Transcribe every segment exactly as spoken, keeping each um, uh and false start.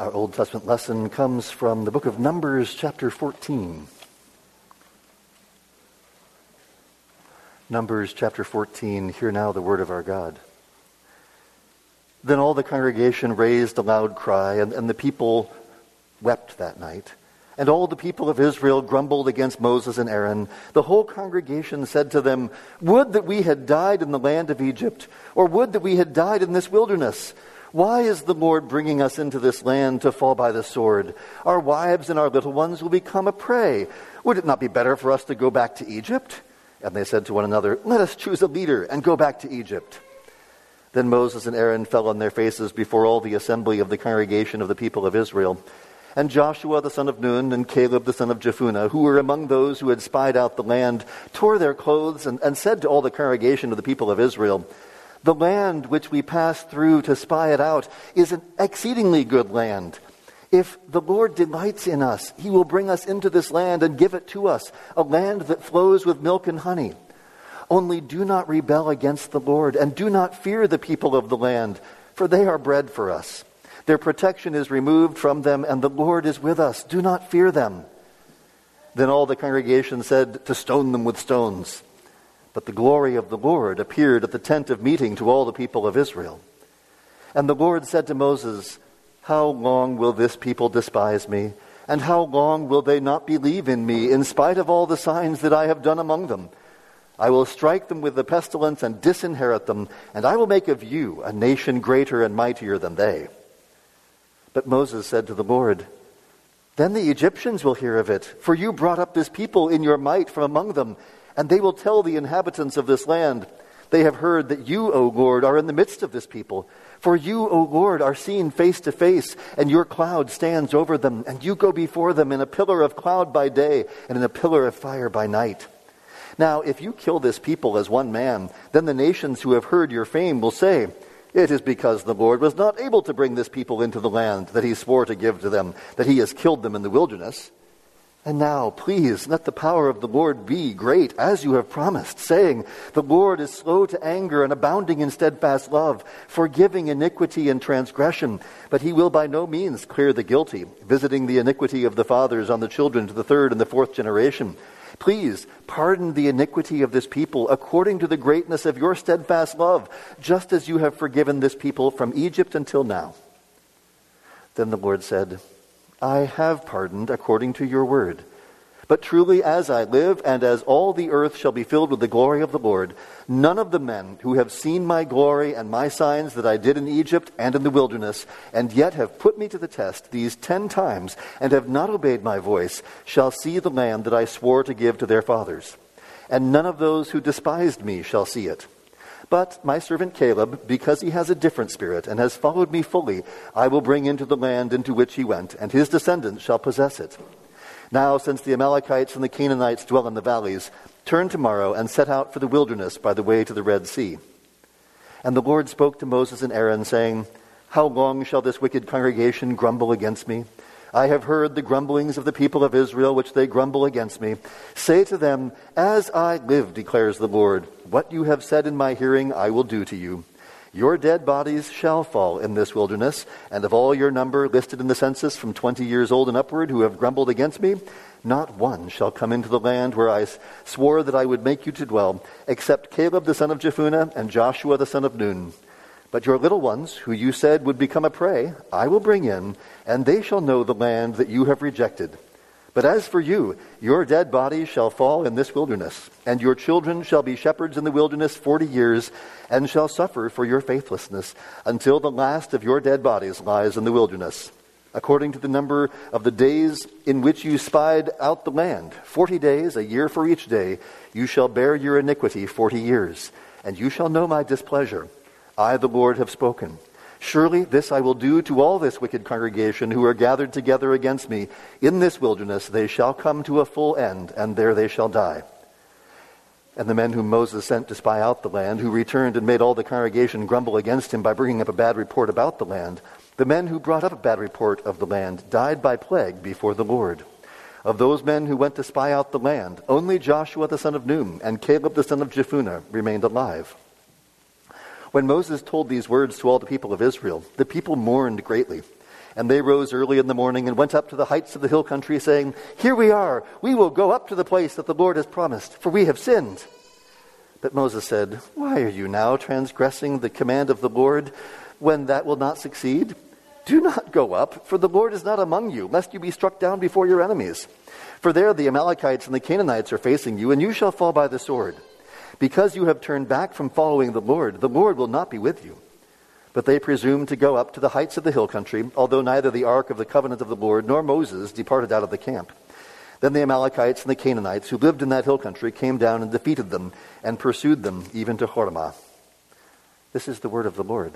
Our Old Testament lesson comes from the book of Numbers, chapter fourteen. Numbers, chapter fourteen, hear now the word of our God. Then all the congregation raised a loud cry, and, and the people wept that night. And all the people of Israel grumbled against Moses and Aaron. The whole congregation said to them, "Would that we had died in the land of Egypt, or would that we had died in this wilderness. Why is the Lord bringing us into this land to fall by the sword? Our wives and our little ones will become a prey. Would it not be better for us to go back to Egypt?" And they said to one another, "Let us choose a leader and go back to Egypt." Then Moses and Aaron fell on their faces before all the assembly of the congregation of the people of Israel. And Joshua the son of Nun and Caleb the son of Jephunneh, who were among those who had spied out the land, tore their clothes and, and said to all the congregation of the people of Israel, "The land which we passed through to spy it out is an exceedingly good land. If the Lord delights in us, he will bring us into this land and give it to us, a land that flows with milk and honey. Only do not rebel against the Lord, and do not fear the people of the land, for they are bread for us. Their protection is removed from them, and the Lord is with us. Do not fear them." Then all the congregation said to stone them with stones. But the glory of the Lord appeared at the tent of meeting to all the people of Israel. And the Lord said to Moses, "How long will this people despise me? And how long will they not believe in me, in spite of all the signs that I have done among them? I will strike them with the pestilence and disinherit them, and I will make of you a nation greater and mightier than they." But Moses said to the Lord, "Then the Egyptians will hear of it, for you brought up this people in your might from among them, and they will tell the inhabitants of this land, 'They have heard that you, O Lord, are in the midst of this people. For you, O Lord, are seen face to face, and your cloud stands over them, and you go before them in a pillar of cloud by day and in a pillar of fire by night.' Now, if you kill this people as one man, then the nations who have heard your fame will say, 'It is because the Lord was not able to bring this people into the land that he swore to give to them, that he has killed them in the wilderness.' And now, please, let the power of the Lord be great, as you have promised, saying, 'The Lord is slow to anger and abounding in steadfast love, forgiving iniquity and transgression, but he will by no means clear the guilty, visiting the iniquity of the fathers on the children to the third and the fourth generation. Please pardon the iniquity of this people according to the greatness of your steadfast love, just as you have forgiven this people from Egypt until now.' Then the Lord said, 'I have pardoned according to your word. But truly as I live, and as all the earth shall be filled with the glory of the Lord, none of the men who have seen my glory and my signs that I did in Egypt and in the wilderness, and yet have put me to the test these ten times, and have not obeyed my voice, shall see the land that I swore to give to their fathers. And none of those who despised me shall see it. But my servant Caleb, because he has a different spirit and has followed me fully, I will bring into the land into which he went, and his descendants shall possess it. Now, since the Amalekites and the Canaanites dwell in the valleys, turn tomorrow and set out for the wilderness by the way to the Red Sea.' And the Lord spoke to Moses and Aaron, saying, 'How long shall this wicked congregation grumble against me? I have heard the grumblings of the people of Israel, which they grumble against me. Say to them, As I live, declares the Lord, what you have said in my hearing I will do to you. Your dead bodies shall fall in this wilderness, and of all your number listed in the census from twenty years old and upward who have grumbled against me, not one shall come into the land where I swore that I would make you to dwell, except Caleb the son of Jephunneh and Joshua the son of Nun. But your little ones, who you said would become a prey, I will bring in, and they shall know the land that you have rejected. But as for you, your dead bodies shall fall in this wilderness, and your children shall be shepherds in the wilderness forty years, and shall suffer for your faithlessness, until the last of your dead bodies lies in the wilderness. According to the number of the days in which you spied out the land, forty days, a year for each day, you shall bear your iniquity forty years, and you shall know my displeasure. I, the Lord, have spoken. Surely this I will do to all this wicked congregation who are gathered together against me. In this wilderness they shall come to a full end, and there they shall die. And the men whom Moses sent to spy out the land, who returned and made all the congregation grumble against him by bringing up a bad report about the land, the men who brought up a bad report of the land died by plague before the Lord. Of those men who went to spy out the land, only Joshua the son of Nun and Caleb the son of Jephunneh remained alive. When Moses told these words to all the people of Israel, the people mourned greatly. And they rose early in the morning and went up to the heights of the hill country, saying, "Here we are. We will go up to the place that the Lord has promised, for we have sinned." But Moses said, "Why are you now transgressing the command of the Lord, when that will not succeed? Do not go up, for the Lord is not among you, lest you be struck down before your enemies. For there the Amalekites and the Canaanites are facing you, and you shall fall by the sword. Because you have turned back from following the Lord, the Lord will not be with you." But they presumed to go up to the heights of the hill country, although neither the ark of the covenant of the Lord nor Moses departed out of the camp. Then the Amalekites and the Canaanites who lived in that hill country came down and defeated them and pursued them even to Hormah. This is the word of the Lord.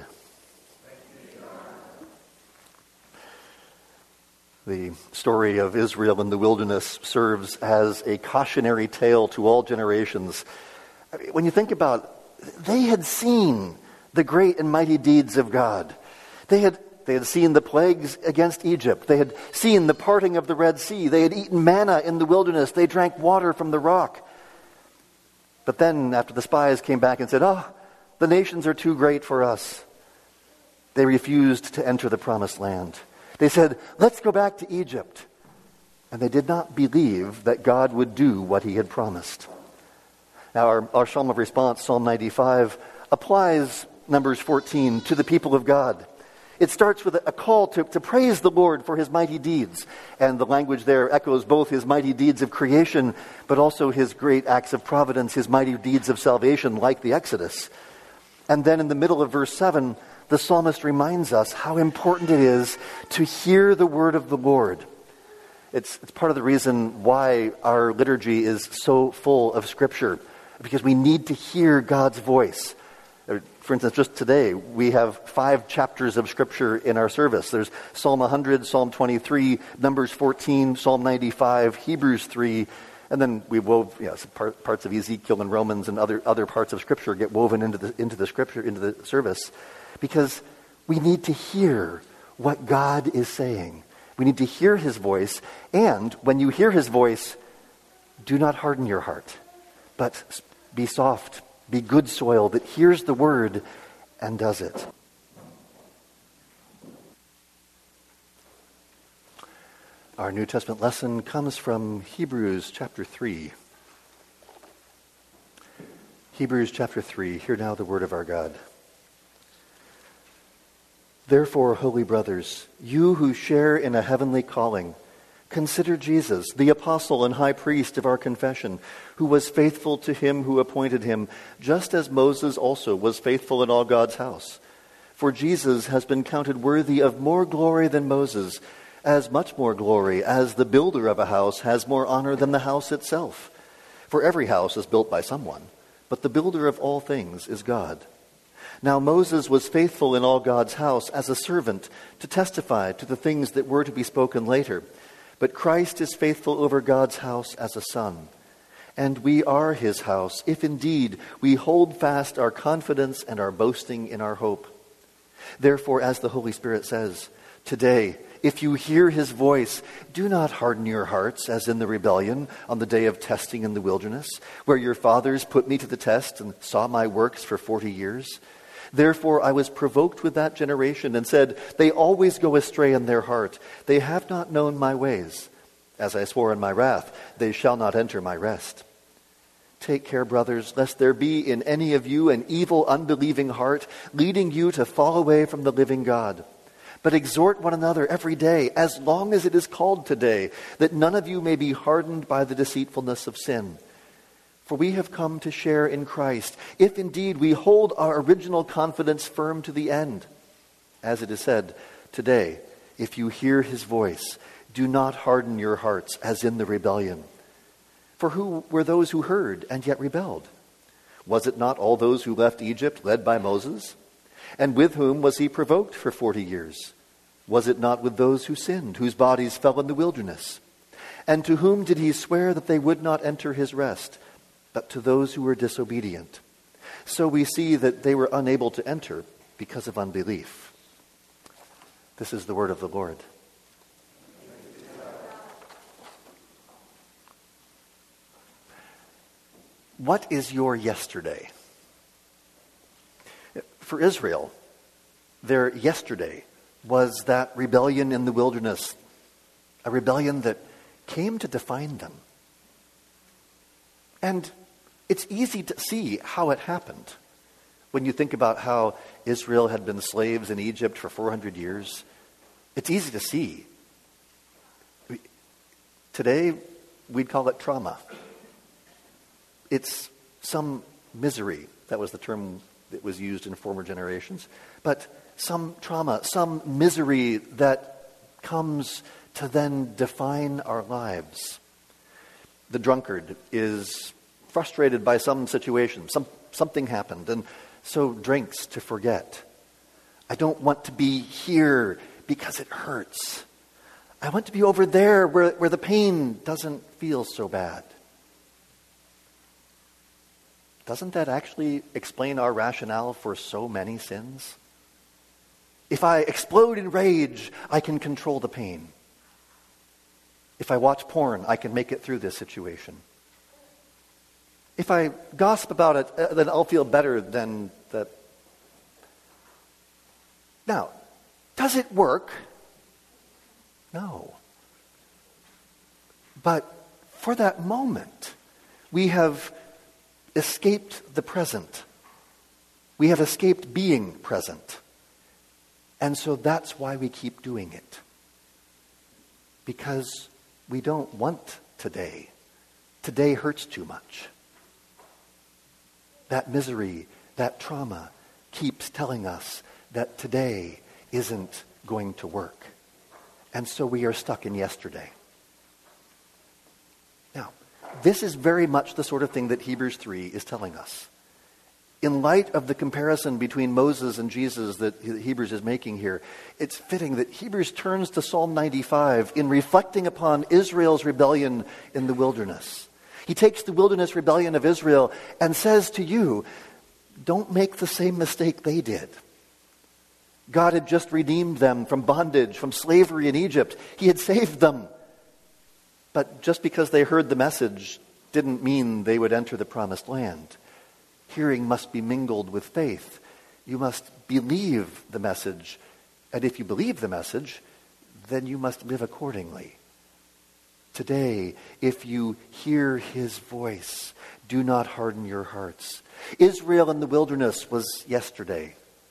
The story of Israel in the wilderness serves as a cautionary tale to all generations. I mean, when you think about it, they had seen the great and mighty deeds of God. They had They had seen the plagues against Egypt. They had seen the parting of the Red Sea. They had eaten manna in the wilderness. They drank water from the rock. But then, after the spies came back and said, "Oh, the nations are too great for us," they refused to enter the promised land. They said, "Let's go back to Egypt." And they did not believe that God would do what he had promised. Now, our, our psalm of response, Psalm ninety-five, applies Numbers fourteen to the people of God. It starts with a call to, to praise the Lord for his mighty deeds. And the language there echoes both his mighty deeds of creation, but also his great acts of providence, his mighty deeds of salvation, like the Exodus. And then in the middle of verse seven, the psalmist reminds us how important it is to hear the word of the Lord. It's, it's part of the reason why our liturgy is so full of Scripture, because we need to hear God's voice. For instance, just today, we have five chapters of Scripture in our service. There's Psalm one hundred, Psalm twenty-three, Numbers fourteen, Psalm ninety-five, Hebrews three, and then we wove, you know, some part, parts of Ezekiel and Romans and other other parts of Scripture get woven into the into the Scripture, into the service, because we need to hear what God is saying. We need to hear his voice, and when you hear his voice, do not harden your heart, but be soft. Be good soil that hears the word and does it. Our New Testament lesson comes from Hebrews chapter three. Hebrews chapter three. Hear now the word of our God. "Therefore, holy brothers, you who share in a heavenly calling, consider Jesus, the apostle and high priest of our confession, who was faithful to him who appointed him, just as Moses also was faithful in all God's house. For Jesus has been counted worthy of more glory than Moses, as much more glory as the builder of a house has more honor than the house itself. For every house is built by someone, but the builder of all things is God. Now Moses was faithful in all God's house as a servant to testify to the things that were to be spoken later. But Christ is faithful over God's house as a son. And we are his house, if indeed we hold fast our confidence and our boasting in our hope. Therefore, as the Holy Spirit says, today, if you hear his voice, do not harden your hearts as in the rebellion on the day of testing in the wilderness, where your fathers put me to the test and saw my works for forty years. Therefore I was provoked with that generation and said, they always go astray in their heart. They have not known my ways. As I swore in my wrath, they shall not enter my rest. Take care, brothers, lest there be in any of you an evil, unbelieving heart, leading you to fall away from the living God. But exhort one another every day, as long as it is called today, that none of you may be hardened by the deceitfulness of sin. For we have come to share in Christ, if indeed we hold our original confidence firm to the end. As it is said, today, if you hear his voice, do not harden your hearts as in the rebellion. For who were those who heard and yet rebelled? Was it not all those who left Egypt led by Moses? And with whom was he provoked for forty years? Was it not with those who sinned, whose bodies fell in the wilderness? And to whom did he swear that they would not enter his rest? But to those who were disobedient. So we see that they were unable to enter because of unbelief. This is the word of the Lord. What is your yesterday? For Israel, their yesterday was that rebellion in the wilderness, a rebellion that came to define them. And it's easy to see how it happened. When you think about how Israel had been slaves in Egypt for four hundred years, it's easy to see. Today, we'd call it trauma. It's some misery. That was the term that was used in former generations. But some trauma, some misery that comes to then define our lives. The drunkard is frustrated by some situation. Some, something happened, and so drinks to forget. I don't want to be here because it hurts. I want to be over there where, where the pain doesn't feel so bad. Doesn't that actually explain our rationale for so many sins? If I explode in rage, I can control the pain. If I watch porn, I can make it through this situation. If I gossip about it, uh, then I'll feel better than that. Now, does it work? No. But for that moment, we have escaped the present. We have escaped being present. And so that's why we keep doing it. Because we don't want today. Today hurts too much. That misery, that trauma keeps telling us that today isn't going to work. And so we are stuck in yesterday. Now, this is very much the sort of thing that Hebrews three is telling us. In light of the comparison between Moses and Jesus that Hebrews is making here, it's fitting that Hebrews turns to Psalm ninety-five in reflecting upon Israel's rebellion in the wilderness. He takes the wilderness rebellion of Israel and says to you, don't make the same mistake they did. God had just redeemed them from bondage, from slavery in Egypt. He had saved them. But just because they heard the message didn't mean they would enter the promised land. Hearing must be mingled with faith. You must believe the message. And if you believe the message, then you must live accordingly. Today, if you hear his voice, do not harden your hearts. Israel in the wilderness was yesterday.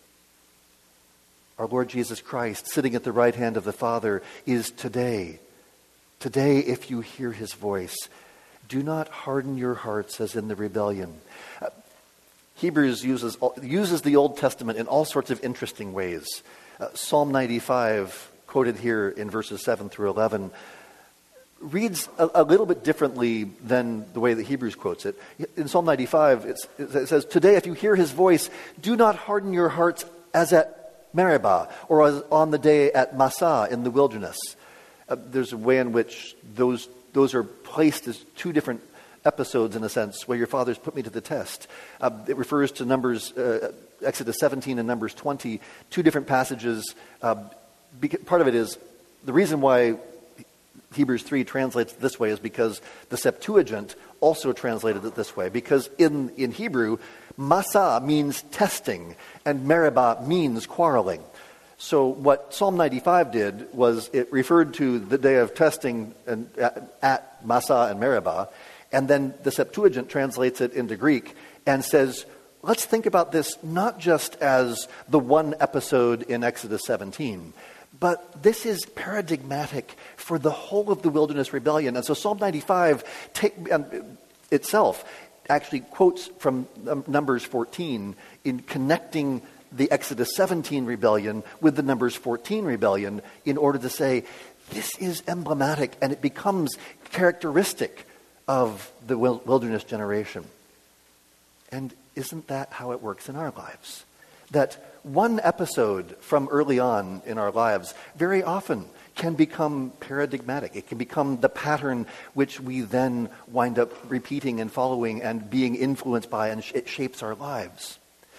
Our Lord Jesus Christ, sitting at the right hand of the Father, is today. Today, if you hear his voice, do not harden your hearts as in the rebellion. Uh, Hebrews uses, uses the Old Testament in all sorts of interesting ways. Uh, Psalm ninety-five, quoted here in verses seven through eleven, reads a, a little bit differently than the way that Hebrews quotes it. In Psalm ninety-five, it's, it says, today if you hear his voice, do not harden your hearts as at Meribah, or as on the day at Massah in the wilderness. Uh, there's a way in which those those are placed as two different episodes, in a sense, where your fathers put me to the test. Uh, it refers to Numbers, uh, Exodus seventeen and Numbers twenty, two different passages. Uh, beca- part of it is, the reason why Hebrews three translates it this way is because the Septuagint also translated it this way. Because in, in Hebrew, Massah means testing, and Meribah means quarreling. So what Psalm ninety-five did was it referred to the day of testing and, at, at Massah and Meribah, and then the Septuagint translates it into Greek and says, let's think about this not just as the one episode in Exodus seventeen, but this is paradigmatic for the whole of the wilderness rebellion. And so Psalm ninety-five take, um, itself actually quotes from um, Numbers fourteen in connecting the Exodus seventeen rebellion with the Numbers fourteen rebellion in order to say, this is emblematic and it becomes characteristic of the wilderness generation. And isn't that how it works in our lives? That one episode from early on in our lives very often can become paradigmatic. It can become the pattern which we then wind up repeating and following and being influenced by, and it shapes our lives.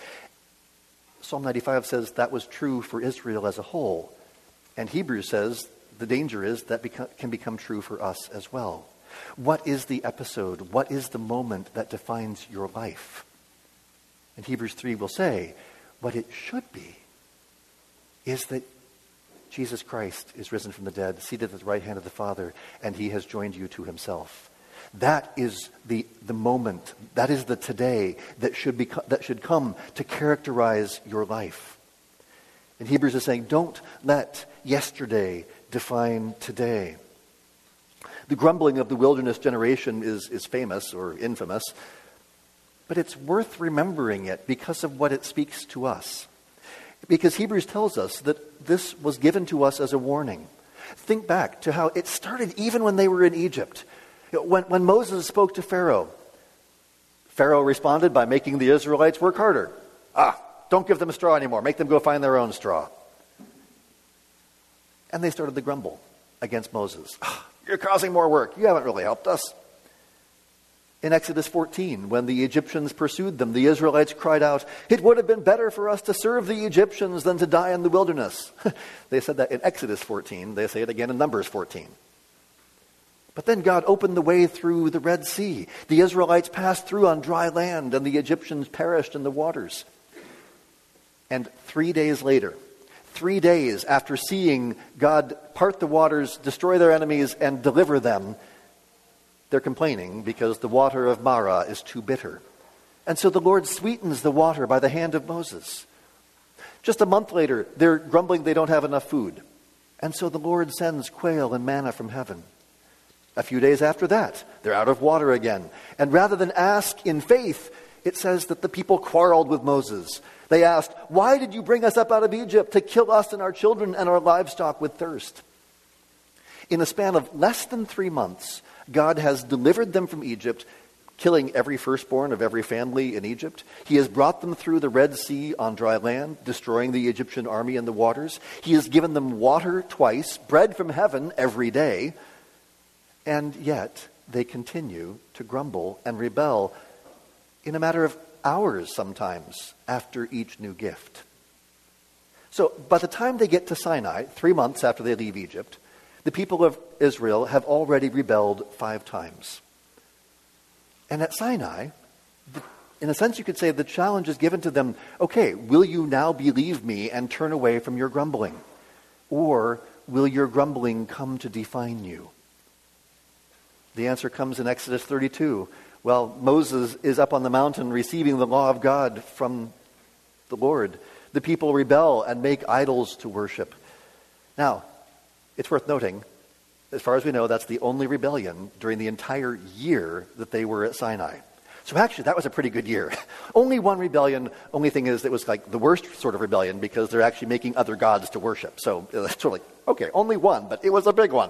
Psalm ninety-five says that was true for Israel as a whole. And Hebrews says the danger is that beco- can become true for us as well. What is the episode? What is the moment that defines your life? And Hebrews three will say, what it should be is that Jesus Christ is risen from the dead, seated at the right hand of the Father, and he has joined you to himself. That is the, the moment, that is the today that should, be, that should come to characterize your life. And Hebrews is saying, don't let yesterday define today. The grumbling of the wilderness generation is, is famous or infamous, but it's worth remembering it because of what it speaks to us. Because Hebrews tells us that this was given to us as a warning. Think back to how it started even when they were in Egypt. When, when Moses spoke to Pharaoh, Pharaoh responded by making the Israelites work harder. Ah, don't give them straw anymore. Make them go find their own straw. And they started to grumble against Moses. Ah, you're causing more work. You haven't really helped us. In Exodus fourteen, when the Egyptians pursued them, the Israelites cried out, "It would have been better for us to serve the Egyptians than to die in the wilderness." They said that in Exodus fourteen. They say it again in Numbers fourteen. But then God opened the way through the Red Sea. The Israelites passed through on dry land, and the Egyptians perished in the waters. And three days later, three days after seeing God part the waters, destroy their enemies, and deliver them, they're complaining because the water of Marah is too bitter. And so the Lord sweetens the water by the hand of Moses. Just a month later, they're grumbling they don't have enough food. And so the Lord sends quail and manna from heaven. A few days after that, they're out of water again. And rather than ask in faith, it says that the people quarreled with Moses. They asked, "Why did you bring us up out of Egypt to kill us and our children and our livestock with thirst?" In a span of less than three months, God has delivered them from Egypt, killing every firstborn of every family in Egypt. He has brought them through the Red Sea on dry land, destroying the Egyptian army in the waters. He has given them water twice, bread from heaven every day. And yet, they continue to grumble and rebel in a matter of hours sometimes after each new gift. So by the time they get to Sinai, three months after they leave Egypt, the people of Israel have already rebelled five times. And at Sinai, in a sense you could say the challenge is given to them, okay, will you now believe me and turn away from your grumbling? Or will your grumbling come to define you? The answer comes in Exodus thirty-two. Well, Moses is up on the mountain receiving the law of God from the Lord. The people rebel and make idols to worship. Now, it's worth noting, as far as we know, that's the only rebellion during the entire year that they were at Sinai. So actually, that was a pretty good year. Only one rebellion. Only thing is, it was like the worst sort of rebellion because they're actually making other gods to worship. So it's sort of like, okay, only one, but it was a big one.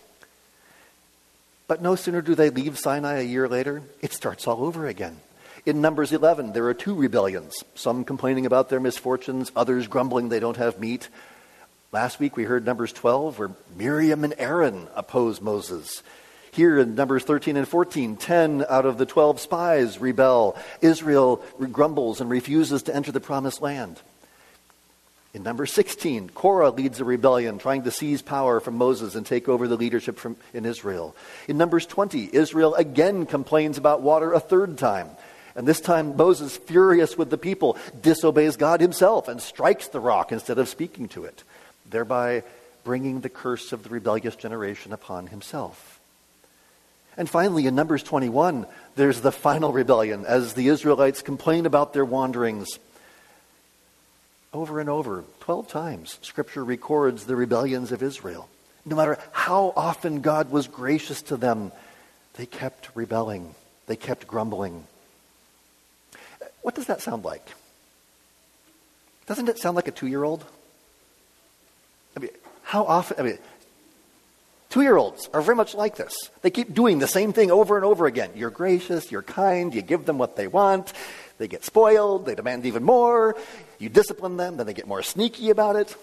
But no sooner do they leave Sinai a year later, it starts all over again. In Numbers eleven, there are two rebellions, some complaining about their misfortunes, others grumbling they don't have meat. Last week we heard Numbers twelve, where Miriam and Aaron oppose Moses. Here in Numbers thirteen and fourteen, ten out of the twelve spies rebel. Israel grumbles and refuses to enter the promised land. In Numbers sixteen, Korah leads a rebellion, trying to seize power from Moses and take over the leadership from, in Israel. In Numbers twenty, Israel again complains about water a third time. And this time, Moses, furious with the people, disobeys God himself and strikes the rock instead of speaking to it, thereby bringing the curse of the rebellious generation upon himself. And finally, in Numbers twenty-one, there's the final rebellion as the Israelites complain about their wanderings. Over and over, twelve times, Scripture records the rebellions of Israel. No matter how often God was gracious to them, they kept rebelling. They kept grumbling. What does that sound like? Doesn't it sound like a two-year-old? I mean, how often, I mean, two-year-olds are very much like this. They keep doing the same thing over and over again. You're gracious, you're kind, you give them what they want. They get spoiled, they demand even more. You discipline them, then they get more sneaky about it.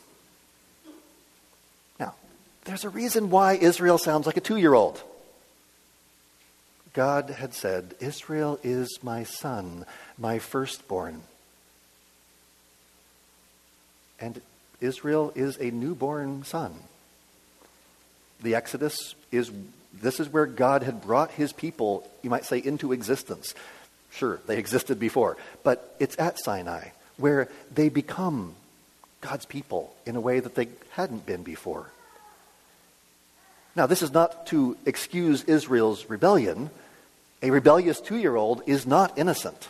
Now, there's a reason why Israel sounds like a two-year-old. God had said, Israel is my son, my firstborn. And Israel is a newborn son. The Exodus is, this is where God had brought his people, you might say, into existence. Sure, they existed before, but it's at Sinai where they become God's people in a way that they hadn't been before. Now, this is not to excuse Israel's rebellion. A rebellious two-year-old is not innocent.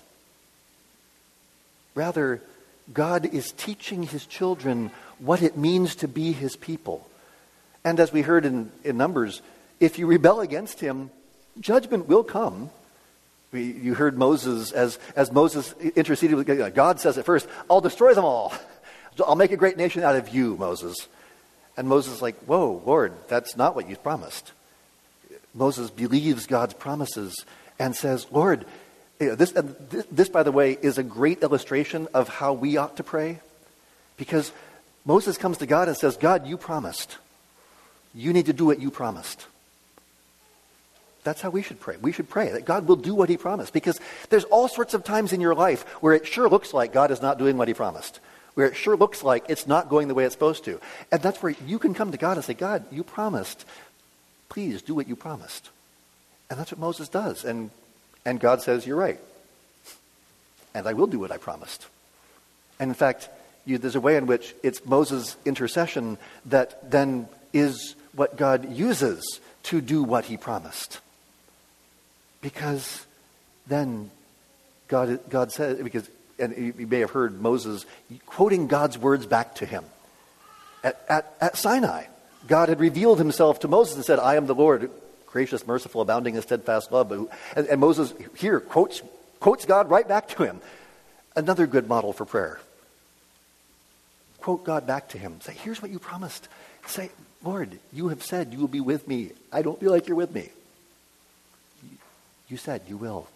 Rather, God is teaching his children what it means to be his people. And as we heard in, in Numbers, if you rebel against him, judgment will come. We, you heard Moses, as, as Moses interceded with God, God says at first, I'll destroy them all. I'll make a great nation out of you, Moses. And Moses is like, whoa, Lord, that's not what you promised. Moses believes God's promises and says, Lord, this, this, this, by the way, is a great illustration of how we ought to pray. Because Moses comes to God and says, God, you promised. You need to do what you promised. That's how we should pray. We should pray that God will do what he promised. Because there's all sorts of times in your life where it sure looks like God is not doing what he promised. Where it sure looks like it's not going the way it's supposed to. And that's where you can come to God and say, God, you promised. Please do what you promised. And that's what Moses does. And, and God says, you're right. And I will do what I promised. And in fact, you, there's a way in which it's Moses' intercession that then is what God uses to do what he promised. Because then God, God says, because, and you may have heard Moses quoting God's words back to him. At, at, at Sinai, God had revealed himself to Moses and said, I am the Lord, gracious, merciful, abounding in steadfast love. And, and Moses here quotes, quotes God right back to him. Another good model for prayer. Quote God back to him. Say, here's what you promised. Say, Lord, you have said you will be with me. I don't feel like you're with me. You said you will.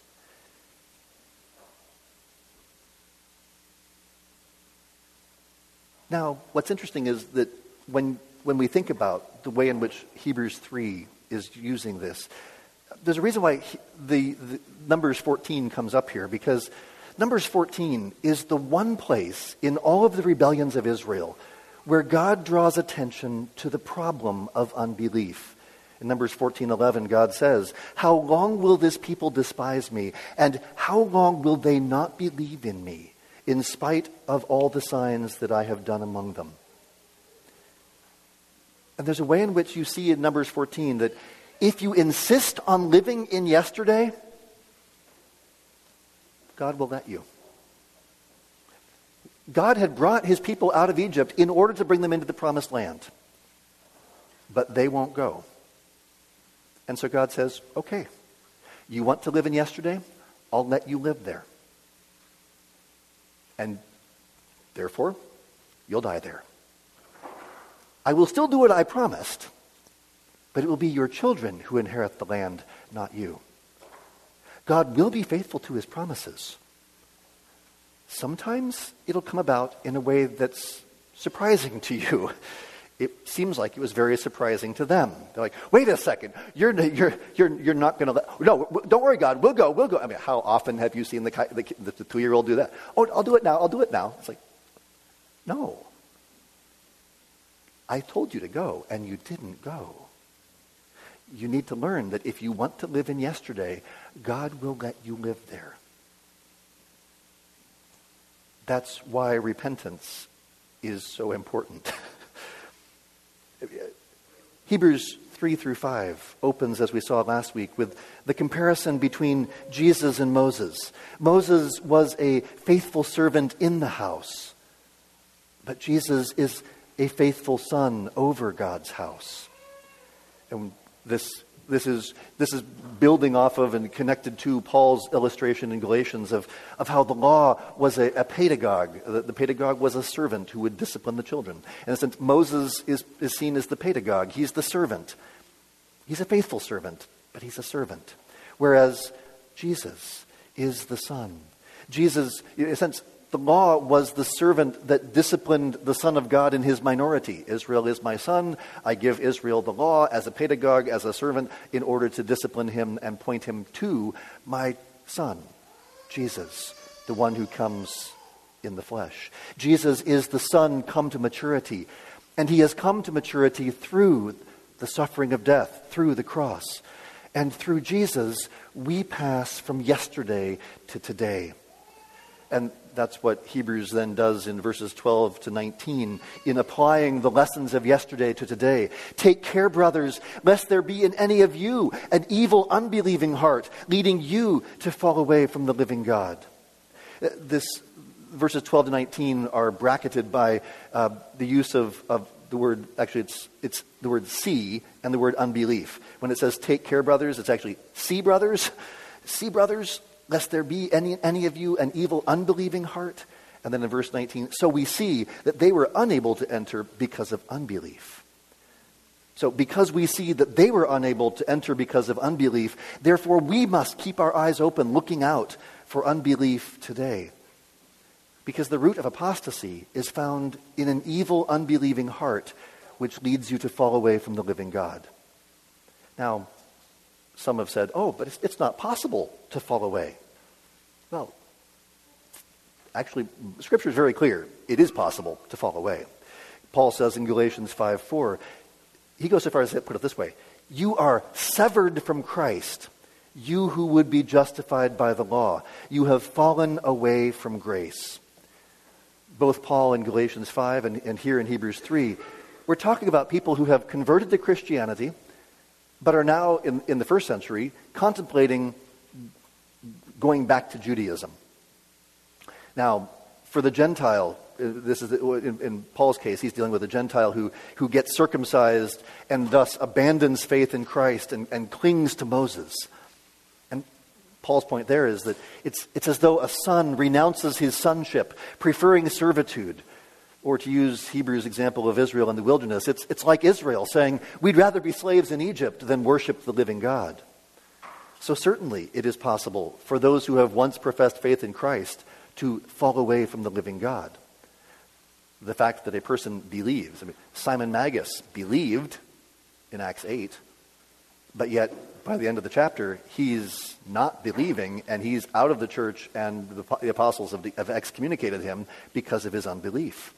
Now, what's interesting is that when when we think about the way in which Hebrews three is using this, there's a reason why he, the, the Numbers fourteen comes up here, because Numbers fourteen is the one place in all of the rebellions of Israel where God draws attention to the problem of unbelief. In Numbers fourteen eleven, God says, how long will this people despise me? And how long will they not believe in me, in spite of all the signs that I have done among them? And there's a way in which you see in Numbers fourteen that if you insist on living in yesterday, God will let you. God had brought his people out of Egypt in order to bring them into the promised land. But they won't go. And so God says, okay, you want to live in yesterday? I'll let you live there. And therefore, you'll die there. I will still do what I promised, but it will be your children who inherit the land, not you. God will be faithful to his promises. Sometimes it'll come about in a way that's surprising to you. It seems like it was very surprising to them. They're like, wait a second, you're you're you're you're not going to let, no, don't worry, God, we'll go, we'll go. I mean, how often have you seen the, the, the two-year-old do that? Oh, I'll do it now, I'll do it now. It's like, no. I told you to go, and you didn't go. You need to learn that if you want to live in yesterday, God will let you live there. That's why repentance is so important. Hebrews three through five opens, as we saw last week, with the comparison between Jesus and Moses. Moses was a faithful servant in the house, but Jesus is a faithful son over God's house. And this This is this is building off of and connected to Paul's illustration in Galatians of, of how the law was a, a pedagogue. The, the pedagogue was a servant who would discipline the children. And since Moses is, is seen as the pedagogue, he's the servant. He's a faithful servant, but he's a servant. Whereas Jesus is the son. Jesus, in a sense, the law was the servant that disciplined the Son of God in his minority. Israel is my son. I give Israel the law as a pedagogue, as a servant, in order to discipline him and point him to my son, Jesus, the one who comes in the flesh. Jesus is the Son come to maturity, and he has come to maturity through the suffering of death, through the cross. And through Jesus, we pass from yesterday to today. And that's what Hebrews then does in verses twelve to nineteen in applying the lessons of yesterday to today. Take care, brothers, lest there be in any of you an evil, unbelieving heart, leading you to fall away from the living God. This verses twelve to nineteen are bracketed by uh, the use of, of the word, actually it's it's the word see and the word unbelief. When it says take care, brothers, it's actually see, brothers. See, brothers, lest there be any, any of you an evil, unbelieving heart. And then in verse nineteen, so we see that they were unable to enter because of unbelief. So because we see that they were unable to enter because of unbelief, therefore we must keep our eyes open, looking out for unbelief today. Because the root of apostasy is found in an evil, unbelieving heart, which leads you to fall away from the living God. Now, some have said, oh, but it's, it's not possible to fall away. Well, actually, Scripture is very clear. It is possible to fall away. Paul says in Galatians five four, he goes so far as to put it this way, you are severed from Christ, you who would be justified by the law. You have fallen away from grace. Both Paul in Galatians five and, and here in Hebrews three, we're talking about people who have converted to Christianity, but are now, in, in the first century, contemplating going back to Judaism. Now, for the Gentile, this is in, in Paul's case, he's dealing with a Gentile who, who gets circumcised and thus abandons faith in Christ and, and clings to Moses. And Paul's point there is that it's, it's as though a son renounces his sonship, preferring servitude. Or to use Hebrews' example of Israel in the wilderness, it's, it's like Israel saying, we'd rather be slaves in Egypt than worship the living God. So certainly it is possible for those who have once professed faith in Christ to fall away from the living God. The fact that a person believes, I mean, Simon Magus believed in Acts eight, but yet by the end of the chapter, he's not believing and he's out of the church, and the, the apostles have, have excommunicated him because of his unbelief.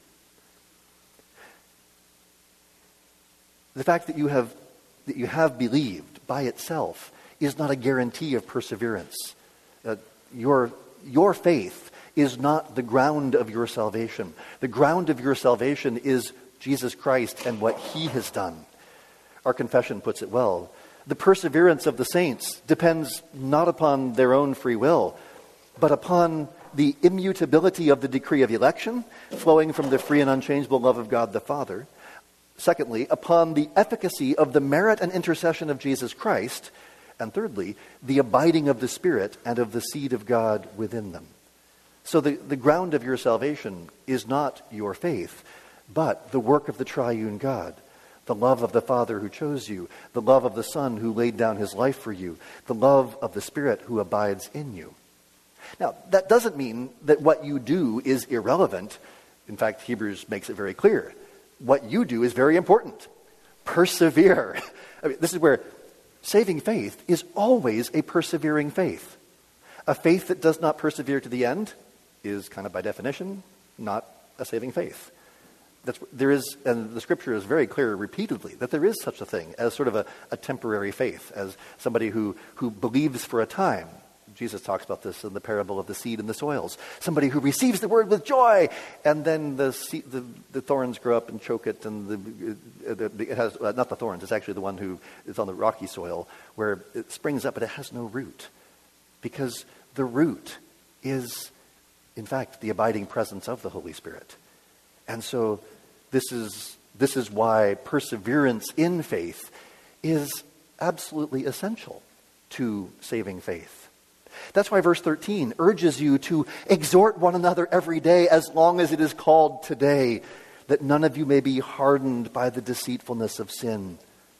The fact that you have that you have believed by itself is not a guarantee of perseverance. Uh, your your faith is not the ground of your salvation. The ground of your salvation is Jesus Christ and what he has done. Our confession puts it well. The perseverance of the saints depends not upon their own free will, but upon the immutability of the decree of election flowing from the free and unchangeable love of God the Father. Secondly, upon the efficacy of the merit and intercession of Jesus Christ. And thirdly, the abiding of the Spirit and of the seed of God within them. So the, the ground of your salvation is not your faith, but the work of the triune God, the love of the Father who chose you, the love of the Son who laid down his life for you, the love of the Spirit who abides in you. Now, that doesn't mean that what you do is irrelevant. In fact, Hebrews makes it very clear. What you do is very important. Persevere. I mean, this is where saving faith is always a persevering faith. A faith that does not persevere to the end is kind of by definition not a saving faith. That's, there is, and the Scripture is very clear repeatedly that there is such a thing as sort of a, a temporary faith, as somebody who, who believes for a time. Jesus talks about this in the parable of the seed and the soils. Somebody who receives the word with joy, and then the seed, the, the thorns grow up and choke it, and the, the, it has, uh, not the thorns, it's actually the one who is on the rocky soil, where it springs up, but it has no root. Because the root is, in fact, the abiding presence of the Holy Spirit. And so this is, this is why perseverance in faith is absolutely essential to saving faith. That's why verse thirteen urges you to exhort one another every day as long as it is called today, that none of you may be hardened by the deceitfulness of sin.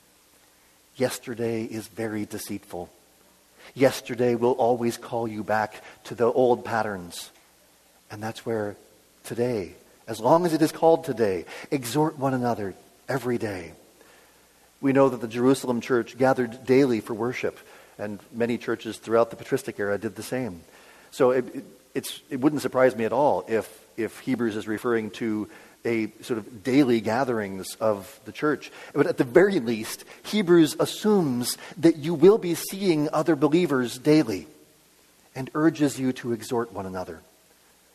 Yesterday is very deceitful. Yesterday will always call you back to the old patterns. And that's where today, as long as it is called today, exhort one another every day. We know that the Jerusalem church gathered daily for worship, and many churches throughout the patristic era did the same. So it, it, it's, it wouldn't surprise me at all if, if Hebrews is referring to a sort of daily gatherings of the church. But at the very least, Hebrews assumes that you will be seeing other believers daily and urges you to exhort one another.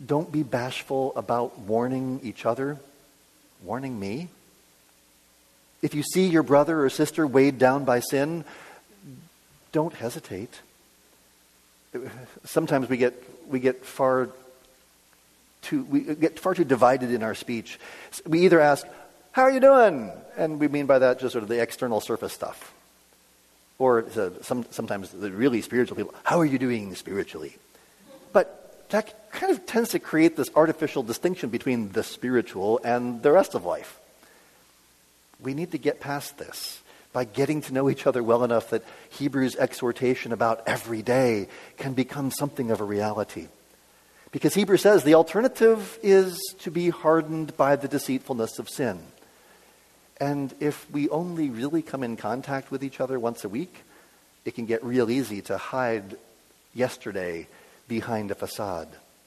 Don't be bashful about warning each other, warning me. If you see your brother or sister weighed down by sin, don't hesitate. Sometimes we get we get far too we get far too divided in our speech. We either ask, "How are you doing?" and we mean by that just sort of the external surface stuff. Or uh, some, sometimes the really spiritual people, "How are you doing spiritually?" But that kind of tends to create this artificial distinction between the spiritual and the rest of life. We need to get past this by getting to know each other well enough that Hebrews' exhortation about every day can become something of a reality. Because Hebrews says the alternative is to be hardened by the deceitfulness of sin. And if we only really come in contact with each other once a week, it can get real easy to hide yesterday behind a facade.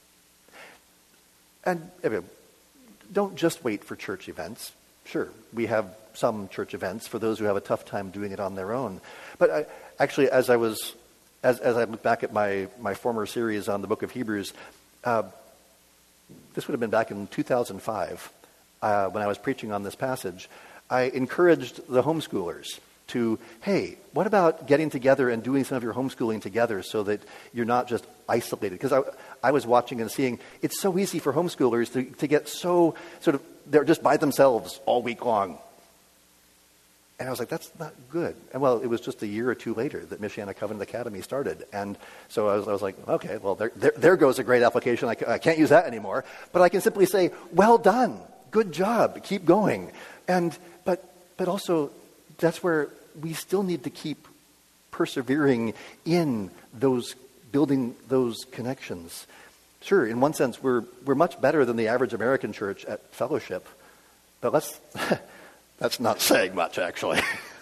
And I mean, don't just wait for church events. Sure, we have some church events for those who have a tough time doing it on their own. But I, actually, as I was, as, as I look back at my, my former series on the book of Hebrews, uh, this would have been back in two thousand five uh, when I was preaching on this passage. I encouraged the homeschoolers to, hey, what about getting together and doing some of your homeschooling together so that you're not just isolated? Because I, I was watching and seeing it's so easy for homeschoolers to, to get so sort of, they're just by themselves all week long. And I was like, that's not good. And well, it was just a year or two later that Michiana Covenant Academy started. And so I was, I was like, okay, well, there, there, there goes a great application. I, I can't use that anymore. But I can simply say, well done. Good job. Keep going. And but but also, that's where we still need to keep persevering in those, building those connections. Sure, in one sense, we're we're much better than the average American church at fellowship. But let's... That's not saying much, actually.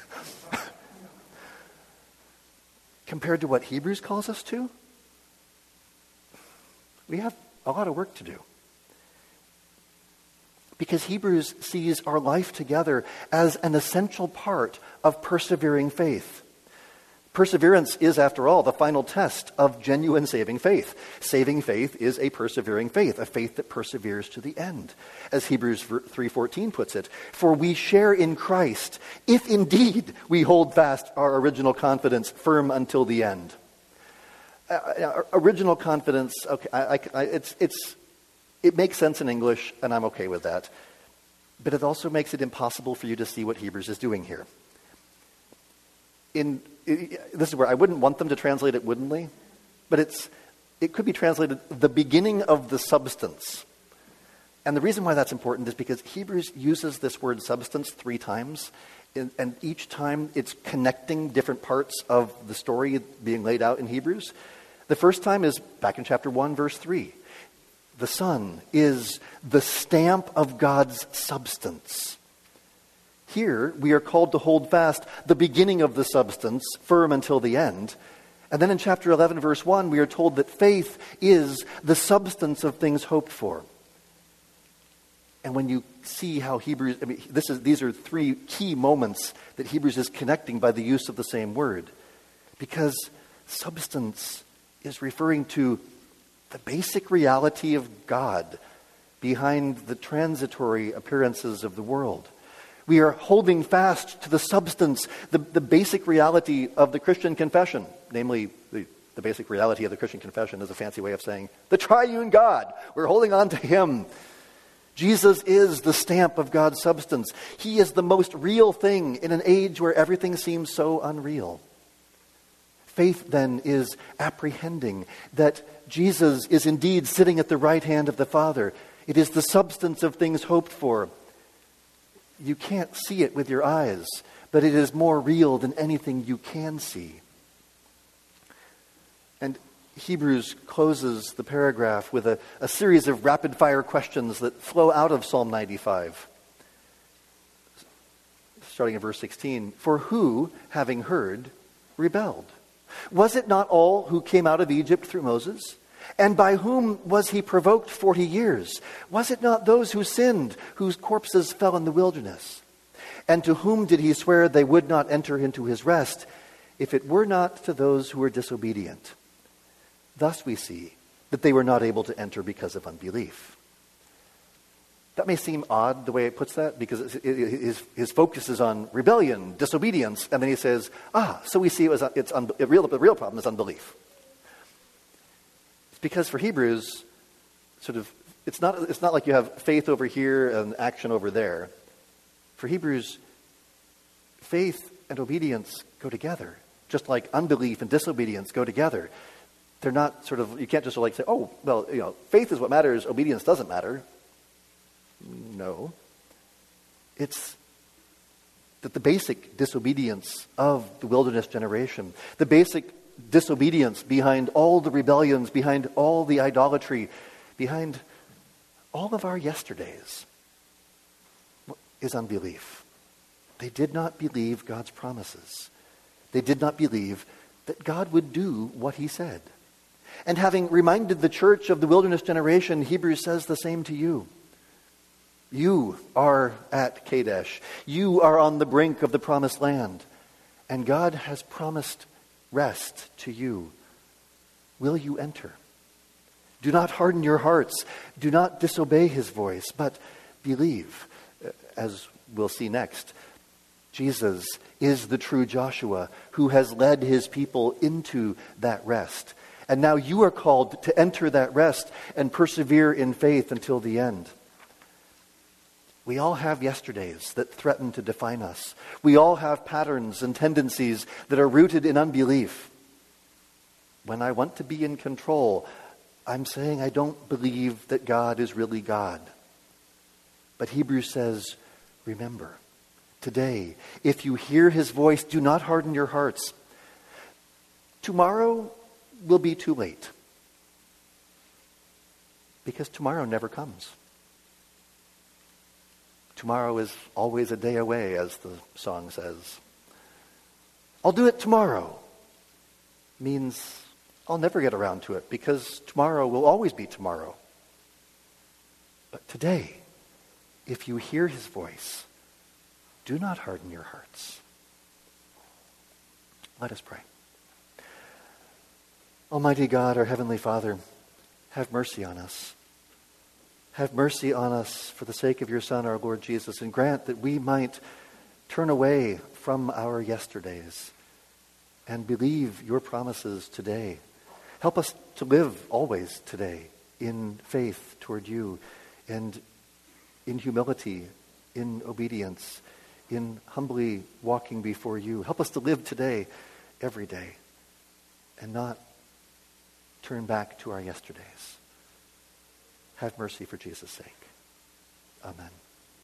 Compared to what Hebrews calls us to, we have a lot of work to do. Because Hebrews sees our life together as an essential part of persevering faith. Perseverance is, after all, the final test of genuine saving faith. Saving faith is a persevering faith, a faith that perseveres to the end. As Hebrews three fourteen puts it, "For we share in Christ, if indeed we hold fast our original confidence firm until the end." Uh, original confidence, okay, I, I, it's, it's, it makes sense in English, and I'm okay with that. But it also makes it impossible for you to see what Hebrews is doing here. In This is where I wouldn't want them to translate it woodenly, but it's it could be translated the beginning of the substance. And the reason why that's important is because Hebrews uses this word substance three times, and, and each time it's connecting different parts of the story being laid out in Hebrews. The first time is back in chapter one, verse three. The Son is the stamp of God's substance. Here, we are called to hold fast the beginning of the substance, firm until the end. And then in chapter eleven, verse one, we are told that faith is the substance of things hoped for. And when you see how Hebrews, I mean, this is, these are three key moments that Hebrews is connecting by the use of the same word. Because substance is referring to the basic reality of God behind the transitory appearances of the world. We are holding fast to the substance, the, the basic reality of the Christian confession. Namely, the, the basic reality of the Christian confession is a fancy way of saying the triune God. We're holding on to Him. Jesus is the stamp of God's substance. He is the most real thing in an age where everything seems so unreal. Faith, then, is apprehending that Jesus is indeed sitting at the right hand of the Father. It is the substance of things hoped for. You can't see it with your eyes, but it is more real than anything you can see. And Hebrews closes the paragraph with a, a series of rapid-fire questions that flow out of Psalm ninety-five. Starting in verse sixteen, "For who, having heard, rebelled? Was it not all who came out of Egypt through Moses? And by whom was he provoked forty years? Was it not those who sinned, whose corpses fell in the wilderness? And to whom did he swear they would not enter into his rest, if it were not to those who were disobedient? Thus we see that they were not able to enter because of unbelief. That may seem odd the way it puts that, because it, it, his, his focus is on rebellion, disobedience, and then he says, ah, so we see it was, it's un, a real, the real problem is unbelief. It's because for Hebrews, sort of, it's not, it's not like you have faith over here and action over there. For Hebrews, faith and obedience go together, just like unbelief and disobedience go together. They're not sort of, you can't just like say, oh, well, you know, faith is what matters, obedience doesn't matter. No. It's that the basic disobedience of the wilderness generation, the basic disobedience behind all the rebellions, behind all the idolatry, behind all of our yesterdays, is unbelief. They did not believe God's promises. They did not believe that God would do what he said. And having reminded the church of the wilderness generation, Hebrews says the same to you. You are at Kadesh. You are on the brink of the promised land. And God has promised rest to you. Will you enter? Do not harden your hearts. Do not disobey his voice, but believe. As we'll see next, Jesus is the true Joshua who has led his people into that rest. And now you are called to enter that rest and persevere in faith until the end. We all have yesterdays that threaten to define us. We all have patterns and tendencies that are rooted in unbelief. When I want to be in control, I'm saying I don't believe that God is really God. But Hebrews says, remember, today, if you hear his voice, do not harden your hearts. Tomorrow will be too late. Because tomorrow never comes. Tomorrow is always a day away, as the song says. I'll do it tomorrow means I'll never get around to it, because tomorrow will always be tomorrow. But today, if you hear his voice, do not harden your hearts. Let us pray. Almighty God, our Heavenly Father, have mercy on us. Have mercy on us for the sake of your Son, our Lord Jesus, and grant that we might turn away from our yesterdays and believe your promises today. Help us to live always today in faith toward you and in humility, in obedience, in humbly walking before you. Help us to live today, every day, and not turn back to our yesterdays. Have mercy for Jesus' sake. Amen.